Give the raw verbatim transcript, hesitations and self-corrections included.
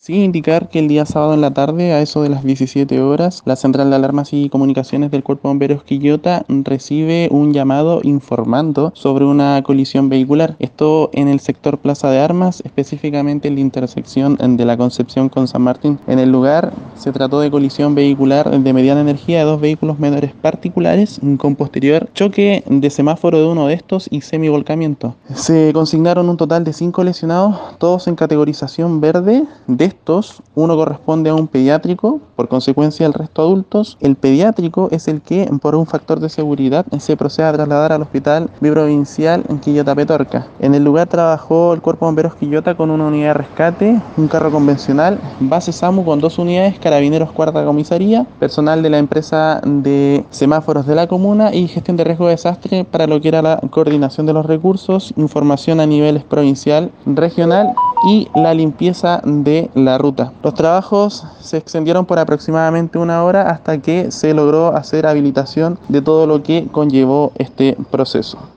Sí, indicar que el día sábado en la tarde, a eso de las diecisiete horas, la Central de Alarmas y Comunicaciones del Cuerpo de Bomberos Quillota recibe un llamado informando sobre una colisión vehicular. Esto en el sector Plaza de Armas, específicamente en la intersección de la Concepción con San Martín. En el lugar se trató de colisión vehicular de mediana energía de dos vehículos menores particulares con posterior choque de semáforo de uno de estos y semivolcamiento. Se consignaron un total de cinco lesionados, todos en categorización verde. De estos, uno corresponde a un pediátrico, por consecuencia el resto adultos. El pediátrico es el que, por un factor de seguridad, se procede a trasladar al hospital biprovincial en Quillota Petorca. En el lugar trabajó el Cuerpo de Bomberos Quillota con una unidad de rescate, un carro convencional, base SAMU con dos unidades, carabineros cuarta comisaría, personal de la empresa de semáforos de la comuna y gestión de riesgo de desastre para lo que era la coordinación de los recursos, información a niveles provincial, regional y la limpieza de la ruta. Los trabajos se extendieron por aproximadamente una hora hasta que se logró hacer habilitación de todo lo que conllevó este proceso.